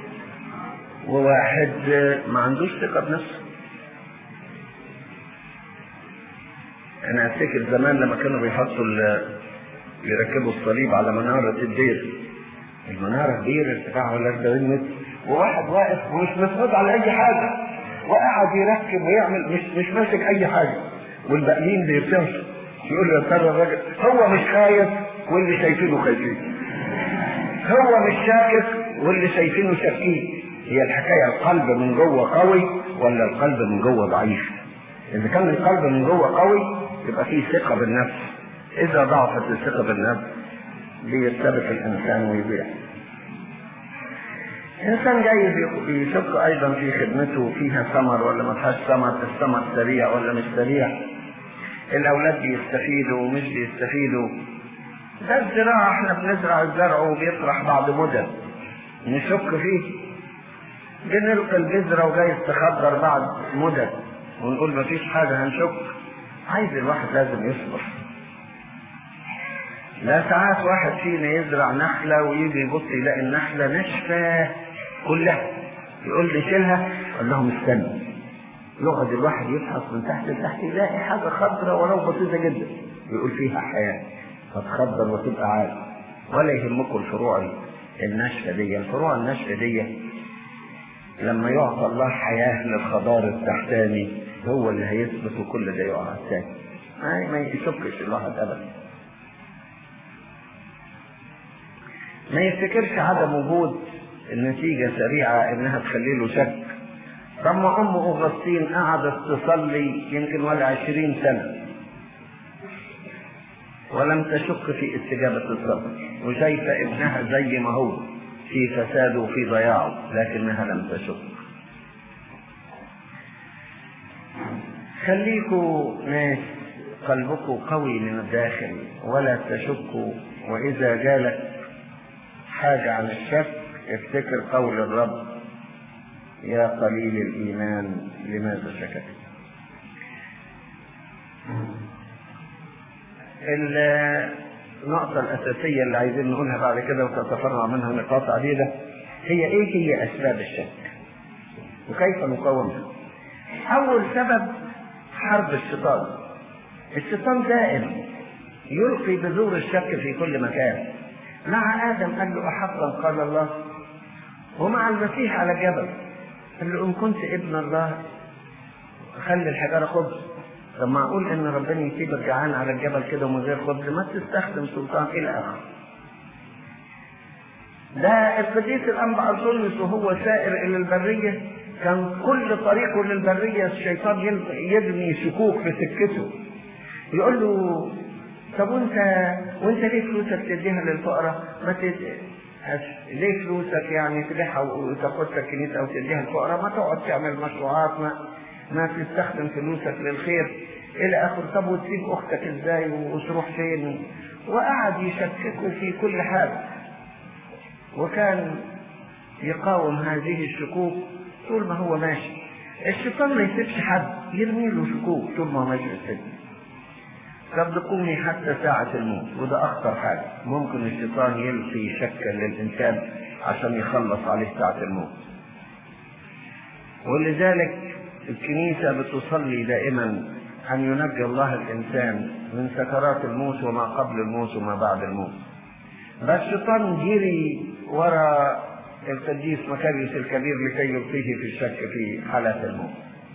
Speaker 1: وواحد ما عندوش ثقة بنفسه. انا افتكر زمان لما كانوا بيحطوا يركبوا الصليب على منارة الدير، المنارة الدير ارتفاعها ولا أربعين متر، وواحد واقف ومش مسؤول على اي حاجة وقاعد يركب ويعمل مش مش ماسك اي حاجة، والباقيين بيرتعشوا، يقول له يا ترى الراجل هو مش خايف واللي شايفينه خايفين، هو مش شاكك واللي شايفينه شاكين. هي الحكاية القلب من جوه قوي ولا القلب من جوه ضعيف؟ إذا كان القلب من جوه قوي يبقى فيه ثقة بالنفس، إذا ضعفت الثقة بالنفس بيرتبك الإنسان ويضيع. إنسان جاي بيشك أيضا في خدمته فيها ثمر ولا ما فيهاش ثمر، الثمر سريع ولا مش سريع، الأولاد بيستفيدوا ومش بيستفيدوا. ده الزراعة، احنا بنزرع الزرع وبيطرح بعد مدة نشك فيه، بنلقي البذرة وجاي تخضر بعد مدة ونقول مفيش حاجة هنشك. عايز الواحد لازم يصبر. لا ساعات واحد فينا يزرع نخلة ويجي يبص يلاقي النخلة ناشفة كلها، يقول لي شيلها، اقول لهم استنى، يقعد الواحد يفحص من تحت لتحت يلاقي حاجة خضرة ولو بسيطة جدا يقول فيها حياة، فتخضر وتبقى عالي. ولا يهمكم الفروع الناشفة دي، الفروع الناشفة دي لما يعطى الله حياة للخضار التحتاني هو اللي هيثبت وكل ده يقع الثاني. ما يشكش الواحد ابدا، ما يفتكرش عدم وجود النتيجة سريعة انها تخلي له شك. طب ما ام اغسطين قعدت تصلي يمكن ولا عشرين سنة ولم تشك في استجابة الصبر، وشايفة ابنها زي ما هو في فساده وفي ضياعه، لكنها لم تشك. خليكوا ناس قلبكوا قوي من الداخل ولا تشكوا، واذا جالك حاجة عن الشك افتكر قول الرب يا قليل الايمان لماذا شككت. النقطة الأساسية اللي عايزين نقولها بعد كده وتتفرع منها نقاط عديدة هي إيه هي أسباب الشك وكيف نقاومها. أول سبب حرب الشيطان. الشيطان دائم يلقي بذور الشك في كل مكان. مع آدم قال له أحقا قال الله، ومع المسيح على الجبل قال له إن كنت ابن الله خلي الحجارة خبز. طب معقول إن ربنا يسيبك جعان على الجبل كده ومن غير خبز؟ ما تستخدم سلطان إلى آخره. ده القديس الأنبا أرسنس وهو سائر إلى البرية كان كل طريقه للبرية الشيطان يبني شكوك في سكته، يقول له طب وانت وانت ليه فلوسك تديها للفقراء؟ ما تد... ليه فلوسك يعني تبيعها وتاخدها الكنيسة او تديها للفقراء؟ ما تقعد تعمل مشروعات، ما ما تستخدم فلوسك للخير الى اخر. طب وتسيب اختك ازاي وتروح فين؟ وقعد يشككه في كل حاجة، وكان يقاوم هذه الشكوك طول ما هو ماشي. الشيطان ما يسيبش حد يرمي له شكوك طول ما هو ماشي في السجن، صدقوني حتى ساعة الموت، وده أخطر حاجة. ممكن الشيطان يلقي شكا للإنسان عشان يخلص عليه ساعة الموت. ولذلك الكنيسة بتصلي دائما أن ينجي الله الإنسان من سكرات الموت وما قبل الموت وما بعد الموت. بس الشيطان جري وراء القديس مكاريوس الكبير لكي يلقيه في الشك في حالات الموت.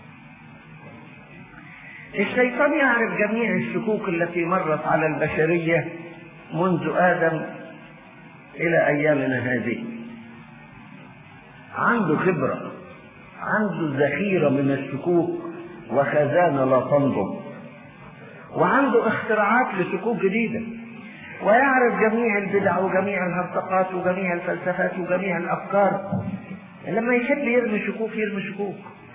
Speaker 1: الشيطان يعرف جميع الشكوك التي مرت على البشرية منذ آدم إلى أيامنا هذه. عنده خبرة، عنده ذخيرة من الشكوك وخزانة لا تنضب، وعنده اختراعات لشكوك جديدة، ويعرف جميع البدع وجميع الهرطقات وجميع الفلسفات وجميع الأفكار. لما يحب يرمي شكوك يرمي شكوك.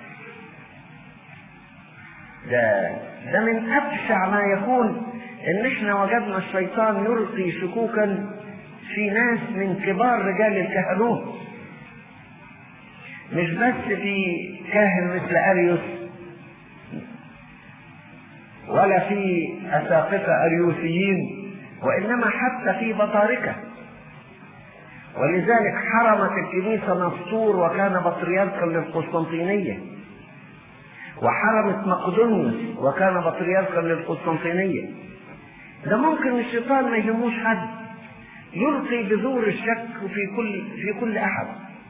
Speaker 1: ده ده من أبشع ما يكون إن إحنا وجدنا الشيطان يلقي شكوكا في ناس من كبار رجال الكهنوت، مش بس في كاهن مثل أريوس ولا في أساقفة أريوسيين، وإنما حتى في بطاركة. ولذلك حرمت الكنيسة نسطور وكان بطريركا للقسطنطينية، وحرمت مقدونيوس وكان بطريركا للقسطنطينية. ده ممكن الشيطان ما يهموش حد، يلقي بذور الشك في كل في كل أحد،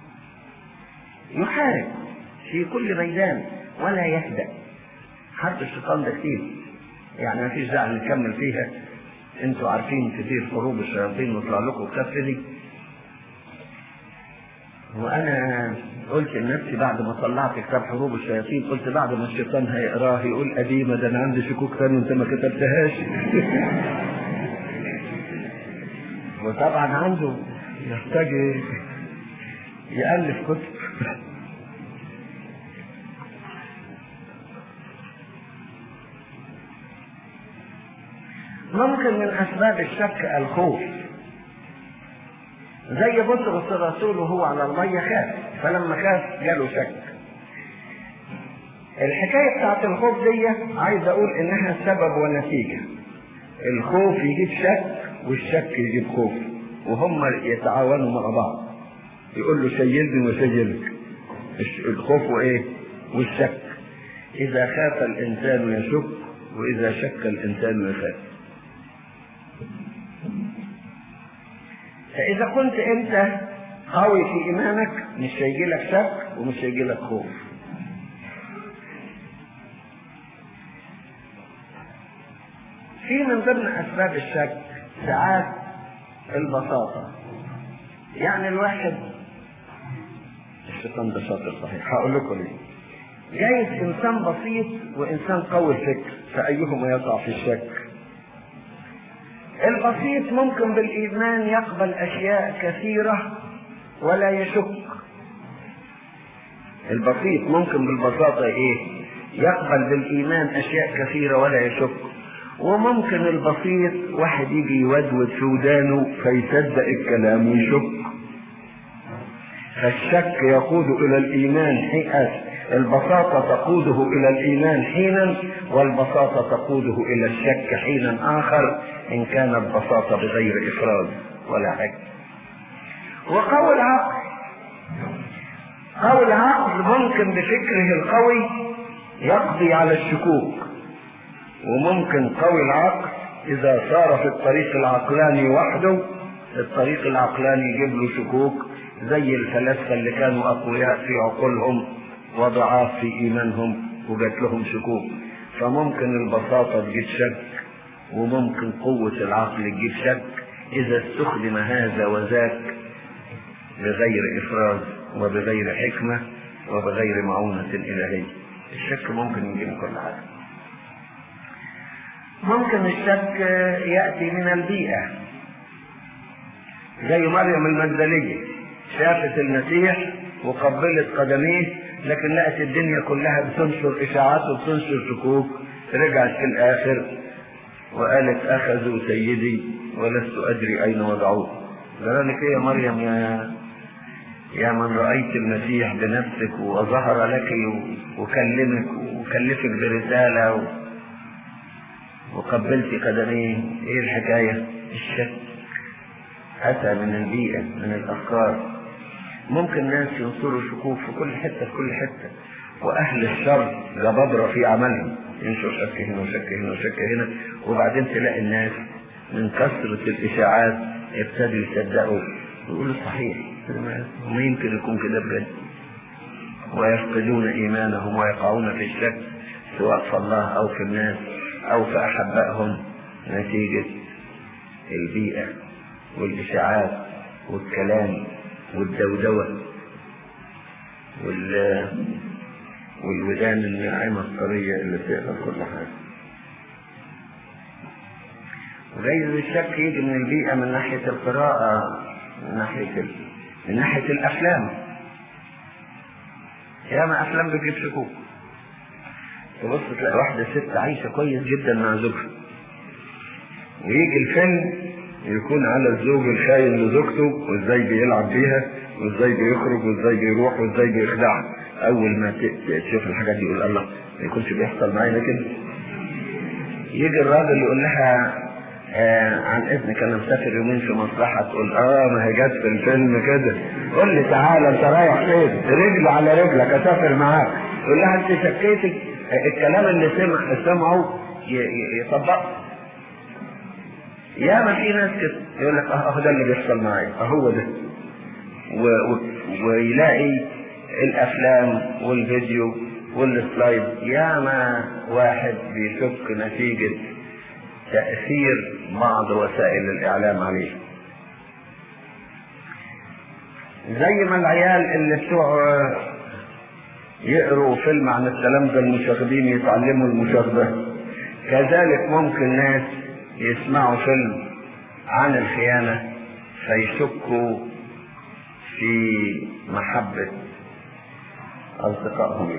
Speaker 1: يحارب في كل ميدان ولا يهدأ. حرب الشيطان ده كتير، يعني ما فيش داعي نكمل فيها. انتوا عارفين كتير حروب الشياطين نطلع لكم كتاب دي. وانا قلت لنفسي بعد ما طلعت كتاب حروب الشياطين، قلت بعد ما الشيطان هيقراه يقول قديمه، ده انا عندي شكوك ثانيه انت ما كتبتهاش. وطبعا عنده يحتاج يألف كتب. ممكن من أسباب الشك الخوف، زي بطرس الرسول وهو على المية خاف، فلما خاف جاله شك. الحكاية بتاعت الخوف دي عايز أقول إنها سبب ونتيجة. الخوف يجيب شك والشك يجيب خوف، وهم يتعاونوا مع بعض. يقول له شيلني وشيلك، الخوف وإيه والشك. إذا خاف الإنسان يشك، وإذا شك الإنسان يخاف. فإذا كنت أنت قوي في إيمانك مش هيجيلك شك ومش هيجيلك خوف. في من ضمن أسباب الشك ساعات البساطة. يعني الواحد، الشيطان ده شاطر صحيح، هقول لكم ليه. جايز إنسان بسيط وإنسان قوي الفكر، فأيهما يقع في الشك؟ البسيط ممكن بالإيمان يقبل أشياء كثيرة ولا يشك. البسيط ممكن بالبساطة إيه؟ يقبل بالإيمان أشياء كثيرة ولا يشك. وممكن البسيط واحد يجي يودود في ودانه فيصدق الكلام ويشك. فالشك يقود إلى الإيمان حينًا، البساطة تقوده إلى الإيمان حينا، والبساطة تقوده إلى الشك حينا آخر، إن كانت بساطة بغير إفراد ولا حاجة. وقول العقل، قول العقل ممكن بفكره القوي يقضي على الشكوك. وممكن قوي العقل اذا صار في الطريق العقلاني وحده، الطريق العقلاني يجيب له شكوك، زي الفلاسفه اللي كانوا اقوياء في عقولهم وضعاف في ايمانهم وجات لهم شكوك. فممكن البساطه تجيب شك، وممكن قوه العقل تجيب شك اذا استخدم هذا وذاك بغير افراز وبغير حكمه وبغير معونه الهيه. الشك ممكن يجي من كل حاجه. ممكن الشك ياتي من البيئه، زي مريم المجدليه شافت المسيح وقبلت قدميه، لكن لقت الدنيا كلها بتنشر اشاعات وبتنشر شكوك، رجعت في الاخر وقالت اخذوا سيدي ولست ادري اين وضعوه. قالت ايه يا مريم يا يا من رأيت المسيح بنفسك وظهر لك وكلمك وكلفك برسالة و... وقبلت قدميه، ايه الحكاية؟ الشك أتى من البيئة، من الأفكار. ممكن ناس ينصروا شكوك في كل حتة في كل حتة، وأهل الشر جبابرة في عملهم، ينشر شك هنا وشك هنا وشك هنا، وبعدين تلاقي الناس من كثرة الإشاعات ابتدوا يصدقوا ويقولوا صحيح، وما يمكن يكون كده بجد، ويفقدون إيمانهم ويقعون في الشك سواء في الله أو في الناس أو في أحبائهم، نتيجة البيئة والإشاعات والكلام والدودوة وال... والودان الناعمة الطرية اللي تقدر كل حاجة. وجايز الشك يجي من البيئة، من ناحية القراءة، من ناحية ال... من ناحية الأفلام. ياما أفلام بتجيب شكوك. تبص تلاقي واحدة ست عايشة كويس جدا مع زوجها، ويجي الفيلم يكون على الزوج الخاين لزوجته وازاي بيلعب بيها وازاي بيخرج وازاي بيروح وازاي بيخدعها. اول ما تشوف الحاجات دي يقول الله ما يكونش بيحصل معايا كده. يجي الراجل يقول لها آه عن اذنك انا مسافر يومين في مصلحه، تقول اه ما هي جت في الفيلم كده، قول لي تعالى انت رايح فين؟ رجل على رجلك اسافر معاك. يقول لها انت شكيتك الكلام اللي سمع سمعه يطبقه. يا ما في ناس كده يقول لك اه ده اللي بيحصل معايا، اهو ده، و... و... ويلاقي الافلام والفيديو والسلايد. يا ما واحد بيشك نتيجة تأثير بعض وسائل الاعلام عليه. زي ما العيال اللي بتوع يقروا فيلم عن التلامذة المشاغبين يتعلموا المشاغبة، كذلك ممكن ناس يسمعوا فيلم عن الخيانة فيشكوا في محبة أصدقائهم.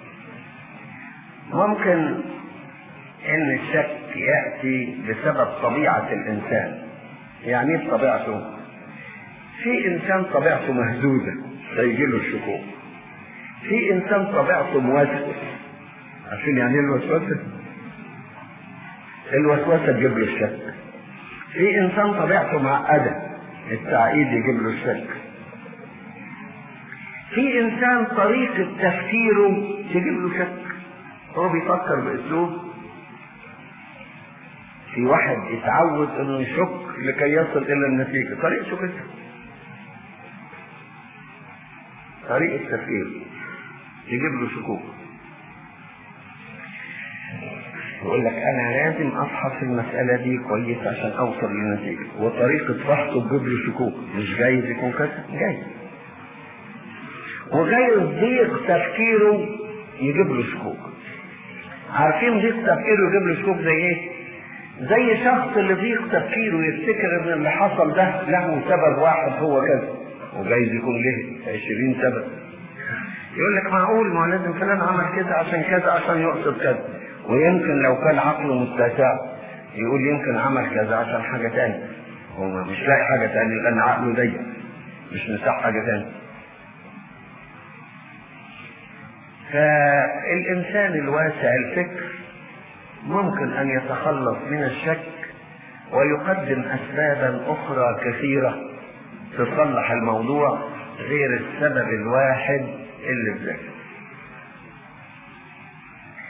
Speaker 1: ممكن إن الشك يأتي بسبب طبيعة الإنسان. يعني إيه طبيعته؟ في إنسان طبيعته مهزوزة فيجي له الشكوك. في إنسان طبيعته موسوس. عارفين يعني إيه الوسوسة؟ الوسوسة تجيب له الشك. في انسان طبيعته معقدة، التعقيد يجيب له الشك. في انسان طريقة تفكيره تجيب له شك، هو بيفكر باسلوب. في واحد يتعود انه يشك لكي يصل الى النتيجة، طريقة شكته، طريقة تفكيره تجيب له شكوك. يقول لك انا لازم افحص المسألة دي كويس عشان اوصل لنتيجة، وطريقة فحصه تجيب له شكوك. مش جايز يكون كذا، جايز. وجايز ضيق تفكيره يجيب له شكوك. عارفين ضيق تفكيره يجيب له شكوك زي ايه؟ زي شخص اللي ضيق تفكيره يفتكر ان اللي حصل ده له سبب واحد هو كذا، وجايز يكون له عشرين سبب. يقول لك معقول ما لازم فلان عمل كذا عشان كذا عشان يقصد كذا، ويمكن لو كان عقله متسع يقول يمكن عمل كذا عشان حاجة تانية، هو مش لاقي حاجة تانية لأن عقله ضيق مش مساح حاجة تانية. فالإنسان الواسع الفكر ممكن أن يتخلص من الشك ويقدم أسبابا أخرى كثيرة تصلح الموضوع غير السبب الواحد اللي بذلك.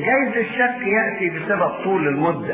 Speaker 1: جايز الشك يأتي بسبب طول المدة،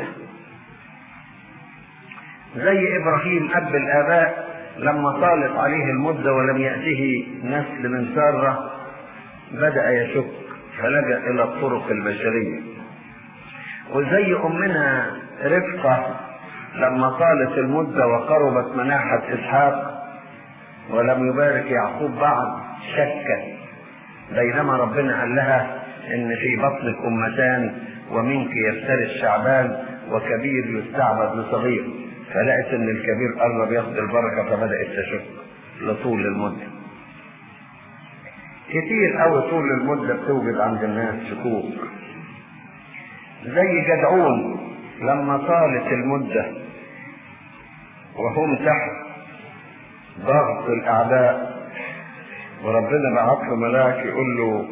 Speaker 1: زي إبراهيم أب الآباء لما طالت عليه المدة ولم يأته نسل من سارة بدأ يشك فلجأ إلى الطرق البشرية. وزي أمنا رفقة لما طالت المدة وقربت مناحة إسحاق ولم يبارك يعقوب بعد شكت، بينما ربنا قال لها إن في بطنك أمتان ومنك يفترس شعبان وكبير يستعبد لصغير، فلقت إن الكبير قرب ياخد البركة فبدأت تشك لطول المدة. كتير أوي طول المدة بتوجد عند الناس شكوك. زي جدعون لما طالت المدة وهم تحت ضغط الأعداء وربنا بعت له ملاك يقول له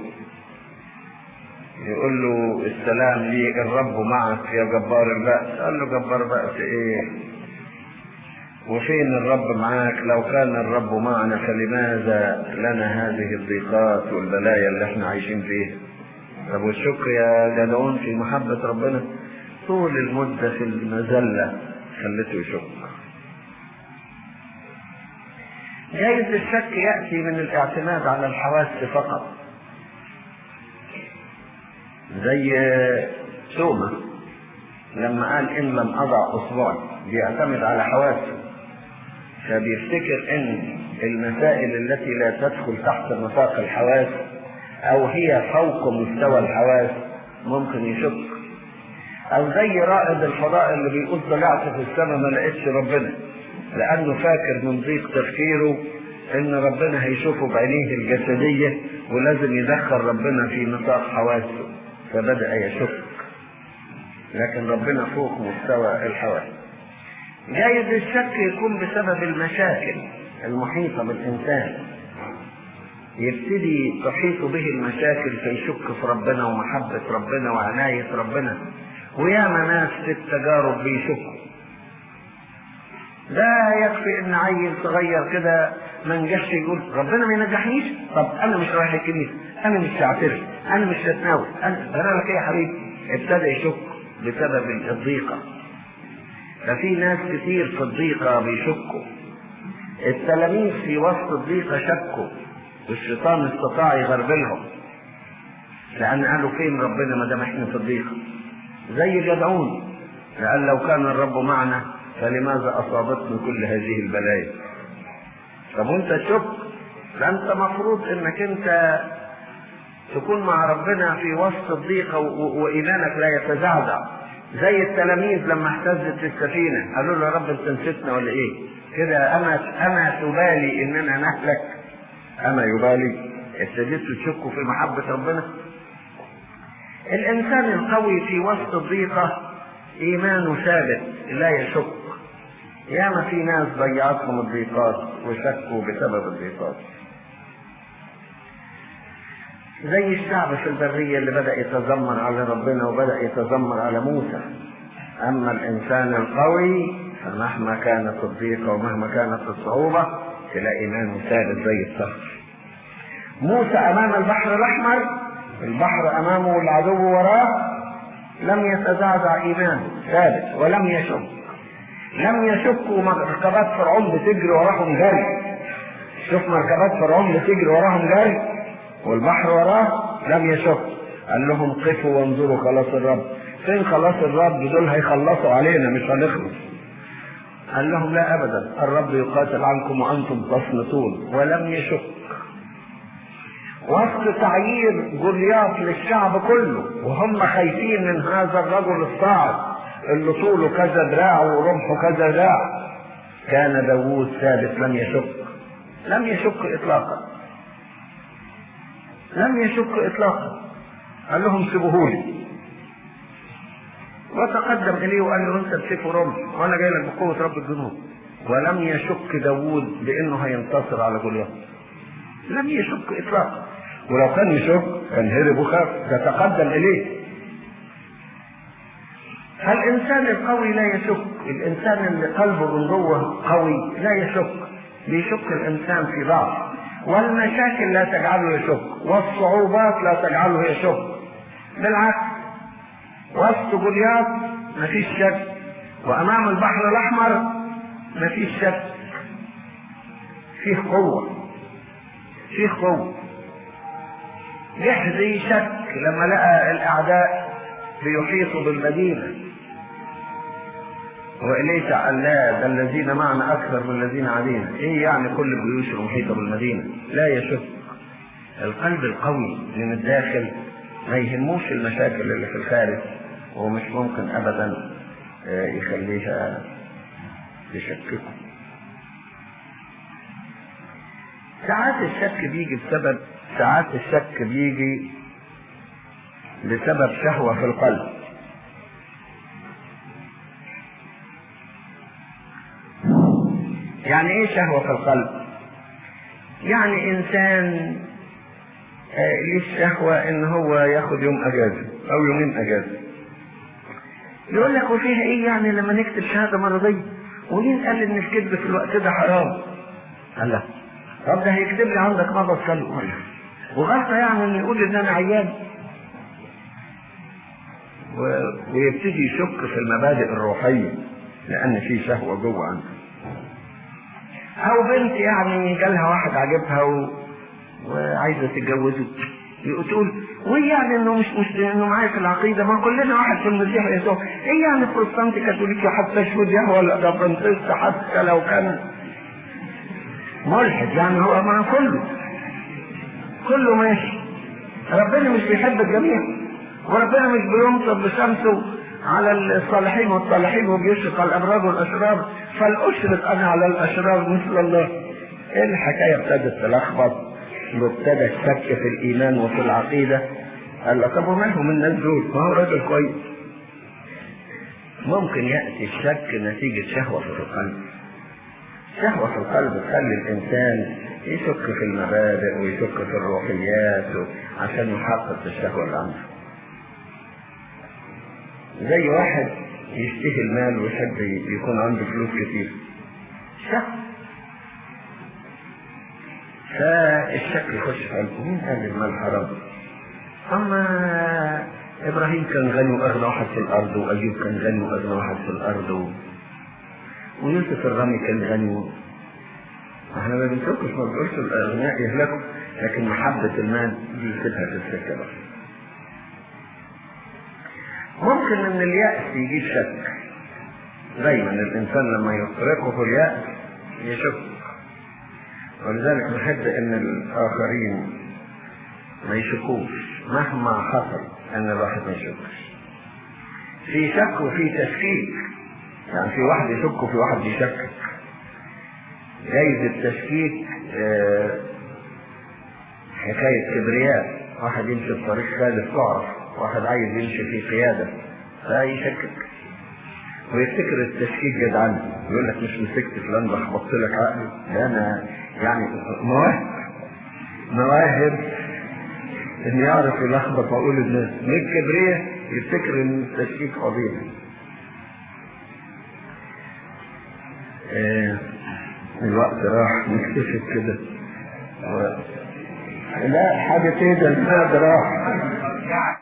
Speaker 1: يقول له السلام لي الرب معك يا جبار البأس. قال له جبار بأس ايه؟ وفين الرب معاك؟ لو كان الرب معنا فلماذا لنا هذه الضيقات والبلايا اللي احنا عايشين فيها؟ طب والشكر يا جدعون في محبة ربنا طول المدة في المذلة خلته يشك. جايز الشك يأتي من الاعتماد على الحواس فقط، زي توما لما قال إن لم أضع أصبعي، بيعتمد على حواسه، فبيفتكر إن المسائل التي لا تدخل تحت نطاق الحواس أو هي فوق مستوى الحواس ممكن يشك. أو زي رائد الفضاء اللي بيقول طلعت في السماء ما لقيتش ربنا، لأنه فاكر من ضيق تفكيره إن ربنا هيشوفه بعينيه الجسدية ولازم يدخل ربنا في نطاق حواسه، فبدأ يشك. لكن ربنا فوق مستوى الحواس. جايز الشك يكون بسبب المشاكل المحيطة بالإنسان، يبتدي تحيط به المشاكل فيشك في ربنا ومحبة ربنا وعناية ربنا. وياما ناس في التجارب بيشكوا. ده يكفي ان عيل صغير كده ما نجحش يقول ربنا ما ينجحنيش، طب انا مش رايح الكنيسه، انا مش هعترف، انا مش هتناول، انا انا لك ايه يا حبيبي؟ ابتدى يشك بسبب الضيقه. ففي ناس كتير في الضيقه بيشكوا. التلاميذ في وسط الضيقه شكوا والشيطان استطاع يغربلهم، لان قالوا فين ربنا ما دام احنا في الضيقه؟ زي جدعون لأن لو كان الرب معنا فلماذا أصابتنا كل هذه البلايا؟ طب وانت تشك؟ لا انت مفروض انك انت تكون مع ربنا في وسط الضيقة وإيمانك لا يتزعزع. زي التلاميذ لما اهتزت السفينة قالوا له يا رب انت نسيتنا ولا ايه؟ كده أما أما تبالي إننا نهلك؟ أما يبالي؟ ابتديتوا تشكوا في محبة ربنا؟ الإنسان القوي في وسط الضيقة إيمانه ثابت لا يشك. ياما في ناس ضيعتهم الضيقات وشكوا بسبب الضيقات. زي الشعب في البرية اللي بدأ يتذمر على ربنا وبدأ يتذمر على موسى. أما الإنسان القوي فمهما كانت الضيقة ومهما كانت الصعوبة تلاقي إيمانه ثابت زي الصخر. موسى أمام البحر الأحمر، البحر أمامه والعدو وراه، لم يتزعزع إيمانه ثابت ولم يشك. لم يشكوا مركبات فرعون بتجري وراهم جري. شوف مركبات فرعون بتجري وراهم جري والبحر وراه، لم يشك. قال لهم قفوا وانظروا خلاص الرب. فين خلاص الرب؟ دول هيخلصوا علينا مش هنخلص. قال لهم لا أبدا، الرب يقاتل عنكم وأنتم تصمتون. ولم يشك. وسط تعيير جولياث للشعب كله وهم خايفين من هذا الرجل الصاعد اللي طوله كذا دراع ورمحه كذا دراع، كان داوود ثابت لم يشك. لم يشك اطلاقا. لم يشك اطلاقا. قال لهم سيبوهولي، وتقدم اليه وقال له انت بسيف ورمح وانا جاي لك بقوه رب الجنود. ولم يشك داوود بانه هينتصر على جولياث. لم يشك اطلاقا. ولو كان يشك كان هرب وخاف، تتقدم اليه. فالانسان القوي لا يشك. الانسان اللي قلبه من جوه قوي لا يشك. بيشك الانسان في ضعف، والمشاكل لا تجعله يشك، والصعوبات لا تجعله يشك. بالعكس وسط جولياث مفيش شك، وامام البحر الاحمر مفيش شك. فيه قوة، فيه قوة. جحزي شك لما لقى الاعداء بيحيطوا بالمدينة، وإليس قال لا ده الذين معنا اكثر من الذين علينا. ايه يعني كل الجيوش المحيطة بالمدينة؟ لا يشك. القلب القوي من الداخل ما يهموش المشاكل اللي في الخارج، ومش ممكن ابدا يخليها تشككه. ساعات الشك بيجي بسبب ساعات الشك بيجي بسبب شهوة في القلب. يعني ايه شهوة في القلب؟ يعني انسان ليه الشهوة ان هو ياخد يوم اجازة او يومين اجازة، يقول لك وفيها ايه يعني لما نكتب شهادة مرضية؟ ومين قال ان الكذب في الوقت ده حرام؟ قال لا. طب ده هيكتب لي عندك مرض قلب، وغلطة يعني ان يقول ان انا عيان، و... ويبتدي يشك في المبادئ الروحية لان في شهوة جوه عنده. او بنت يعني جالها واحد عجبها و... وعايزة تتجوزه، تقول وإيه يعني انه مش مش انه معايا في العقيدة؟ ما كلنا واحد في المسيح يسوع. ايه يعني بروتستانتي كاثوليكي حتى شهود يهوى ولا ده فرنسيس حتى لو كان ملحد، يعني هو مع كله كله ماشي. ربنا مش بيحب الجميع، وربنا مش بيمطر بشمسه على الصالحين والصالحين وبيشرق على الابرار والاشرار، فالاشرق انا على الاشرار مثل الله. ايه الحكايه ابتدت تلخبط وابتدى الشك في الايمان وفي العقيده. قال له طب ومالهم الناس دول؟ ما هو راجل كويس. ممكن ياتي الشك نتيجه شهوه في القلب. شهوه في القلب تخلي الانسان يشك في المبادئ ويشك في الروحيات عشان يحقق الشهوه اللي عنده. زي واحد يشتهي المال ويحب يكون عنده فلوس كتير، شهوه. فالشك يخش في قلبه، مين قال المال حرام؟ اما ابراهيم كان غني واغنى واحد في الارض، وايوب كان غني واغنى واحد في الارض، ويوسف الرمي كان غني. احنا ما بنشكش، ما بنقولش الاغنياء يهلكوا، لكن محبة المال دي يسيبها في السكة بس. ممكن ان اليأس يجيب شك. دايما الانسان لما يطرقه اليأس يشك، ولذلك نحب ان الاخرين ما يشكوش مهما حصل، ان الواحد ما يشكش. في شك وفي تشكيك، يعني في واحد يشك وفي واحد يشكك. جايز التشكيك اه حكاية كبرياء، واحد يمشي في طريق خالف تعرف، واحد عايز يمشي في قيادة فيشكك ويفتكر التشكيك جدعان، يقول لك مش مسكت فلان بخبطت لك عقلي، ده انا يعني مواهب مواهب ان يعرف يلخبط ويقول الناس. من الكبرياء يفتكر ان التشكيك فضيلة. آه الوقت راح، نكتشف كده و... لا حاجة كده، الوقت راح.